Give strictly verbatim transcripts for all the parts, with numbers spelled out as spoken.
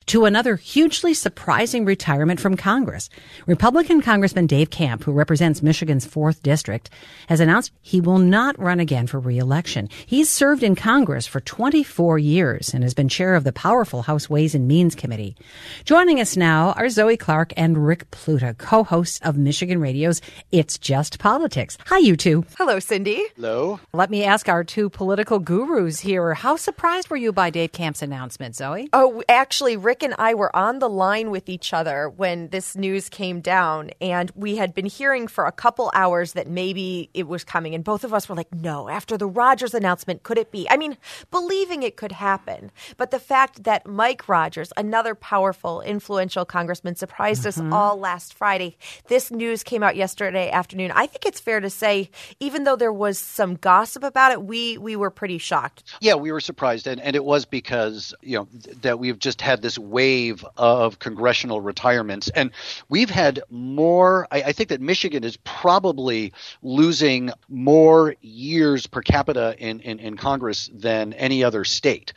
to another hugely surprising retirement from Congress. Republican Congressman Dave Camp, who represents Michigan's fourth District, has announced he will not run again for re-election. He's served in Congress for twenty-four years and has been chair of the powerful House Ways and Means Committee. Joining us now are Zoe Clark and Rick Pluta, co-hosts of Michigan Radio's It's Just Politics. Hi, you two. Hello, Cindy. Hello. Let me ask our two political gurus here. How surprised were you by Dave Camp's announcement, Zoe? Oh, actually, Rick and I were on the line with each other when this news came down, and we had been hearing for a couple hours that maybe it was coming, and both of us were like, no, after the Rogers announcement, could it be? I mean, believing it could happen, but the fact that Mike Rogers, another powerful, influential congressman, surprised mm-hmm. us all last Friday. This news came out yesterday afternoon. I think it's fair to say, even though there was some gossip about it, we we were pretty shocked. Yeah, we were surprised, and, and it was because, you know, th- that we've just had this wave of congressional retirements, and we've had more. I, I think that Michigan is probably losing more years per capita in, in, in Congress than any other state.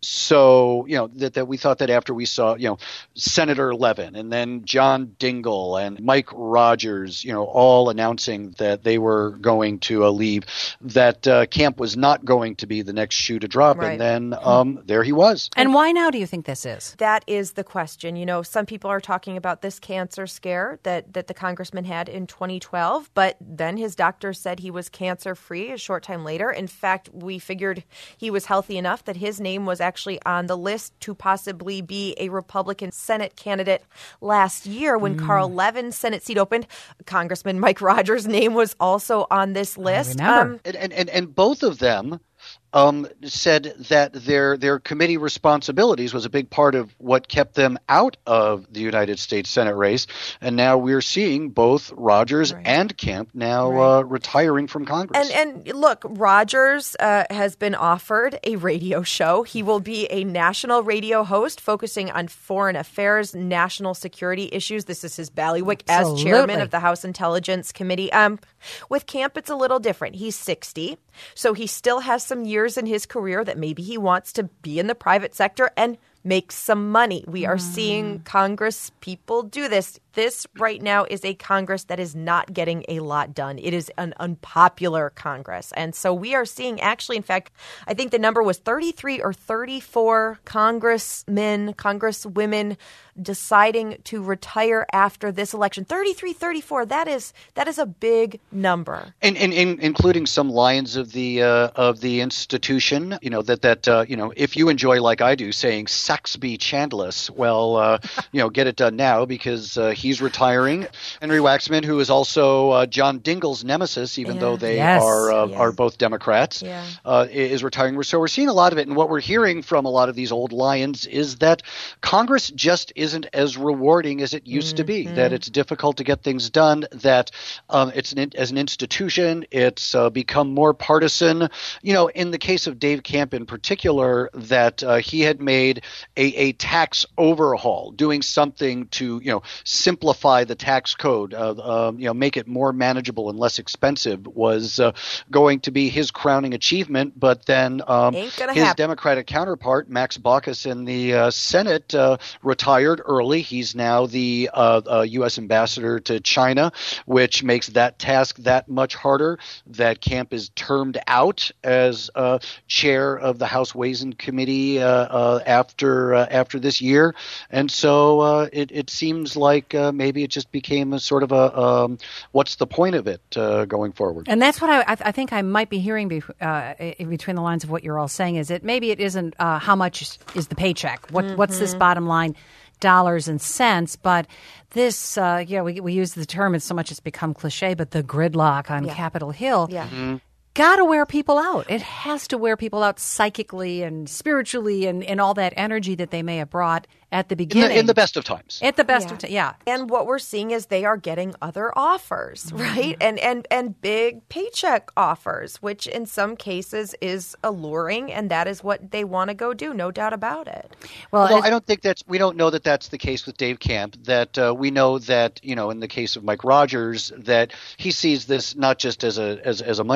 So, you know, that, that we thought that after we saw, you know, Senator Levin and then John Dingell and Mike Rogers, you know, all announcing that they were going to uh, leave, that uh, Camp was not going to be the next shoe to drop. Right. And then um, there he was. And why now do you think this is? That is the question. You know, some people are talking about this cancer scare that, that the congressman had in twenty twelve, but then his doctor said he was cancer-free a short time later. In fact, we figured he was healthy enough that his name was actually on the list to possibly be a Republican Senate candidate last year when mm. Carl Levin's Senate seat opened. Congressman Mike Rogers' name was also on this list. I remember. Um, And, and, and both of them um, said that their their committee responsibilities was a big part of what kept them out of the United States Senate race. And now we're seeing both Rogers right. and Camp now right. uh, retiring from Congress. And, and look, Rogers uh, has been offered a radio show. He will be a national radio host focusing on foreign affairs, national security issues. This is his bailiwick Absolutely. as chairman of the House Intelligence Committee. Um, with Camp, it's a little different. He's sixty, so he still has some years in his career that maybe he wants to be in the private sector and make some money. We are mm. seeing Congress people do this. This right now is a Congress that is not getting a lot done. It is an unpopular Congress. And so we are seeing actually, in fact, I think the number was thirty-three or thirty-four congressmen, congresswomen deciding to retire after this election. thirty-three, thirty-four, that is that is a big number. And, and, and including some lions of the uh, of the institution, you know, that, that uh, you know, if you enjoy, like I do, saying Saxby Chandless, well, uh, you know, get it done now because uh, he's retiring. Henry Waxman, who is also uh, John Dingell's nemesis, even yeah. though they yes. are uh, yeah. are both Democrats, yeah. uh, is retiring. So we're seeing a lot of it. And what we're hearing from a lot of these old lions is that Congress just isn't as rewarding as it used mm-hmm. to be, that it's difficult to get things done, that um, it's an, as an institution, it's uh, become more partisan. You know, in the case of Dave Camp in particular, that uh, he had made a, a tax overhaul, doing something to, you know, simplify the tax code, uh, uh, you know, make it more manageable and less expensive was uh, going to be his crowning achievement. But then um, his happen. Democratic counterpart, Max Baucus, in the uh, Senate uh, retired early. He's now the uh, uh, U S ambassador to China, which makes that task that much harder. That Camp is termed out as uh, chair of the House Ways and Committee uh, uh, after uh, after this year, and so uh, it, it seems like uh, maybe it just became a sort of a um, what's the point of it uh, going forward? And that's what I, I, th- I think I might be hearing be, uh, in between the lines of what you're all saying is that maybe it isn't uh, how much is the paycheck, what mm-hmm. what's this bottom line dollars and cents, but this, uh, yeah, we we use the term, it's so much it's become cliche, but the gridlock on yeah. Capitol Hill. Yeah. Mm-hmm. Got to wear people out. It has to wear people out psychically and spiritually and, and all that energy that they may have brought at the beginning. In the, in the best of times. At the best yeah. of times, yeah. And what we're seeing is they are getting other offers, Mm-hmm. right? And, and and big paycheck offers, which in some cases is alluring, and that is what they want to go do, no doubt about it. Well, Although as, I don't think that's, we don't know that that's the case with Dave Camp, that uh, we know that, you know, in the case of Mike Rogers, that he sees this not just as a as, as a money-making opportunity,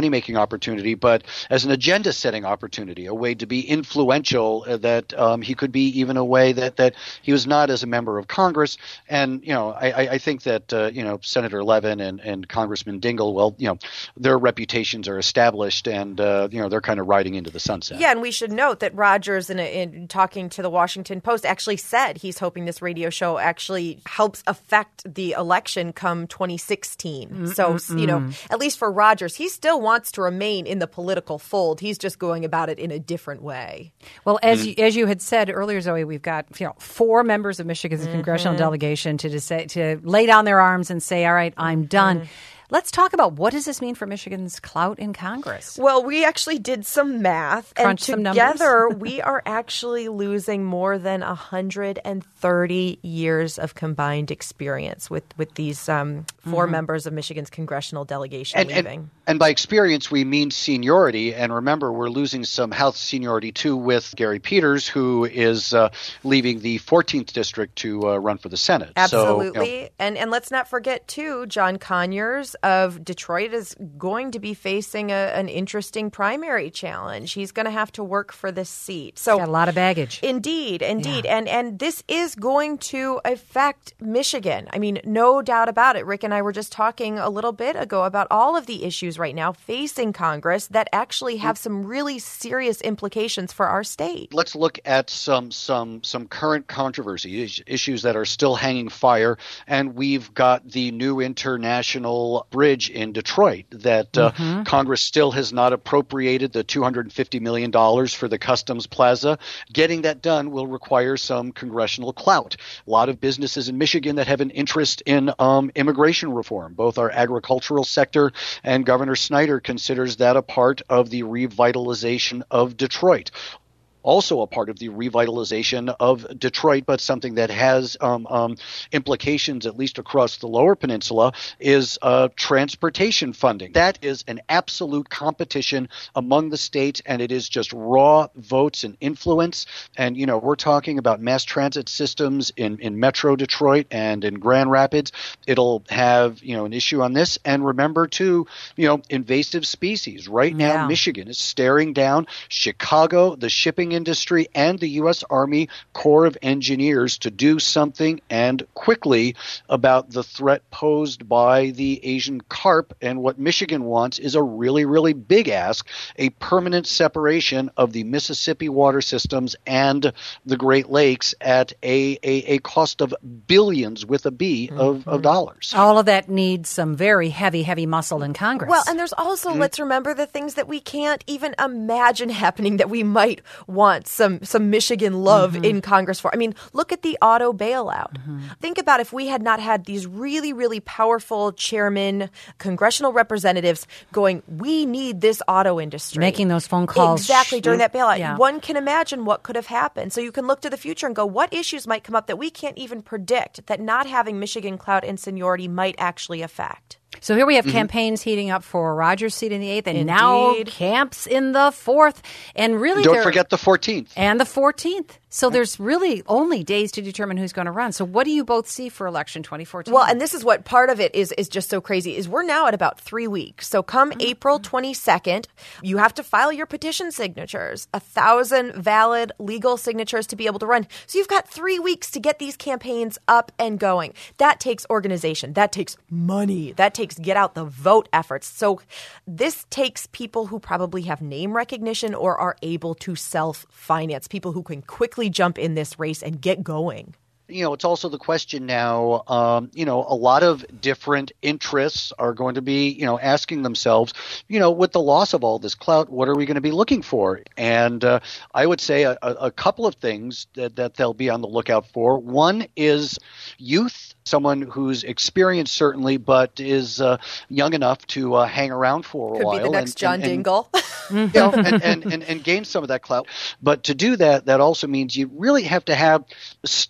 opportunity, but as an agenda-setting opportunity, a way to be influential, uh, that um, he could be even a way that, that he was not as a member of Congress. And, you know, I, I think that, uh, you know, Senator Levin and, and Congressman Dingell, well, you know, their reputations are established and, uh, you know, they're kind of riding into the sunset. Yeah, and we should note that Rogers, in, a, in talking to the Washington Post, actually said he's hoping this radio show actually helps affect the election come twenty sixteen. Mm-mm-mm. So, you know, at least for Rogers, he still wants to remain in the political fold. He's just going about it in a different way. Well, as mm-hmm. you, as you had said earlier, Zoe, we've got, you know, four members of Michigan's mm-hmm. congressional delegation to decide, to lay down their arms and say, all right, I'm done. Mm-hmm. Let's talk about what does this mean for Michigan's clout in Congress? Well, we actually did some math. Crunch and some together numbers. we are actually losing more than one hundred thirty years of combined experience with, with these um, four mm-hmm. members of Michigan's congressional delegation and, leaving. And, and by experience, we mean seniority. And remember, we're losing some House seniority, too, with Gary Peters, who is uh, leaving the fourteenth District to uh, run for the Senate. Absolutely. So, you know, and, and let's not forget, too, John Conyers of Detroit is going to be facing a, an interesting primary challenge. He's going to have to work for this seat. So got a lot of baggage. Indeed, indeed. Yeah. And and this is going to affect Michigan. I mean, no doubt about it. Rick and I were just talking a little bit ago about all of the issues right now facing Congress that actually have some really serious implications for our state. Let's look at some some some current controversy, issues that are still hanging fire. And we've got the new international bridge in Detroit that uh, mm-hmm. Congress still has not appropriated the two hundred fifty million dollars for the Customs Plaza. Getting that done will require some congressional clout. A lot of businesses in Michigan that have an interest in um, immigration reform. Both our agricultural sector and Governor Snyder considers that a part of the revitalization of Detroit. Also a part of the revitalization of Detroit, but something that has um, um, implications, at least across the lower peninsula, is uh, transportation funding. That is an absolute competition among the states, and it is just raw votes and influence. And, you know, we're talking about mass transit systems in, in Metro Detroit and in Grand Rapids. It'll have, you know, an issue on this. And remember, too, you know, invasive species. Right now, yeah. Michigan is staring down Chicago, the shipping industry, and the U S Army Corps of Engineers to do something, and quickly, about the threat posed by the Asian carp. And what Michigan wants is a really, really big ask, a permanent separation of the Mississippi water systems and the Great Lakes at a, a, a cost of billions with a B of, mm-hmm. of dollars. All of that needs some very heavy, heavy muscle in Congress. Well, and there's also, mm-hmm. let's remember the things that we can't even imagine happening that we might want some some Michigan love mm-hmm. in Congress for. I mean, look at the auto bailout. Mm-hmm. Think about if we had not had these really, really powerful chairmen, congressional representatives going, we need this auto industry. Making those phone calls. Exactly, during that bailout. Yeah. One can imagine what could have happened. So you can look to the future and go, what issues might come up that we can't even predict that not having Michigan clout and seniority might actually affect? So here we have mm-hmm. campaigns heating up for Rogers' seat in the eighth, and Indeed. now Camp's in the fourth. And really, don't forget the fourteenth. And the fourteenth. So there's really only days to determine who's going to run. So what do you both see for election twenty fourteen? Well, and this is what part of it is is just so crazy, is we're now at about three weeks. So come mm-hmm. April twenty-second, you have to file your petition signatures, a thousand valid legal signatures to be able to run. So you've got three weeks to get these campaigns up and going. That takes organization. That takes money. That takes get out the vote efforts. So this takes people who probably have name recognition or are able to self-finance, people who can quickly jump in this race and get going. You know, it's also the question now, um, you know, a lot of different interests are going to be, you know, asking themselves, you know, with the loss of all this clout, what are we going to be looking for? And uh, I would say a, a couple of things that, that they'll be on the lookout for. One is youth. Someone who's experienced, certainly, but is uh, young enough to uh, hang around for a Could while. Could be the next and, John and, and, Dingell. you know, and, and, and, and gain some of that clout. But to do that, that also means you really have to have star quality.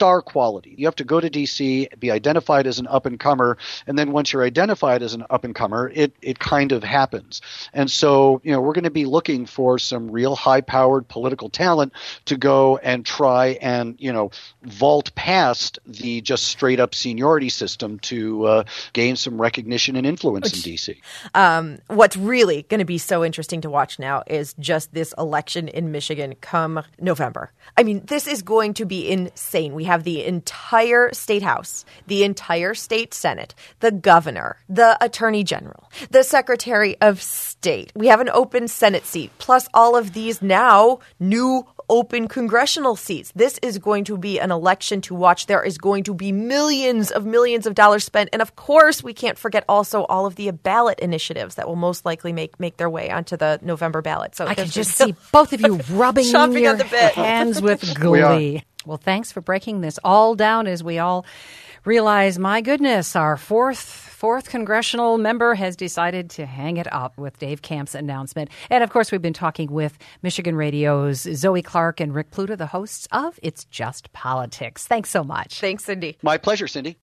equality. You have to go to D C, be identified as an up-and-comer, and then once you're identified as an up-and-comer, it, it kind of happens. And so, you know, we're going to be looking for some real high-powered political talent to go and try and, you know, vault past the just straight-up seniority system to uh, gain some recognition and influence Which, in D C. Um, what's really going to be so interesting to watch now is just this election in Michigan come November. I mean, this is going to be insane. We have the entire state house, the entire state senate, the governor, the attorney general, the secretary of state. We have an open Senate seat, plus all of these now new open congressional seats. This is going to be an election to watch. There is going to be millions of millions of dollars spent. And of course, we can't forget also all of the ballot initiatives that will most likely make, make their way onto the November ballot. So I can just see both of you rubbing your on the bit. hands with glee. Well, thanks for breaking this all down as we all realize, my goodness, our fourth Fourth congressional member has decided to hang it up with Dave Camp's announcement. And, of course, we've been talking with Michigan Radio's Zoe Clark and Rick Pluta, the hosts of It's Just Politics. Thanks so much. Thanks, Cindy. My pleasure, Cindy.